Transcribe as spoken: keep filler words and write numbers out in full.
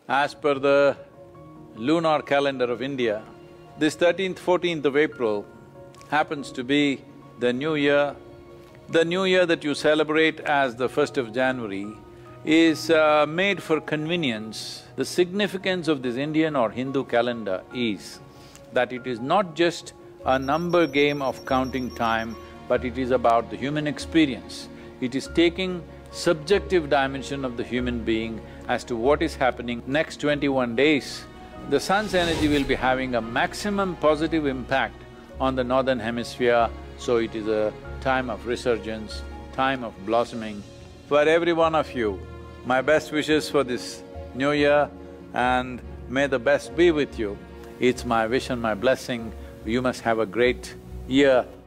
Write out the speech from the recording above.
As per the lunar calendar of India, this thirteenth, fourteenth of April happens to be the new year. The new year that you celebrate as the first of January is uh, made for convenience. The significance of this Indian or Hindu calendar is that it is not just a number game of counting time, but it is about the human experience. It is taking subjective dimension of the human being as to what is happening next twenty-one days. The sun's energy will be having a maximum positive impact on the northern hemisphere, so it is a time of resurgence, time of blossoming. For every one of you, my best wishes for this new year, and may the best be with you. It's my wish and my blessing. You must have a great year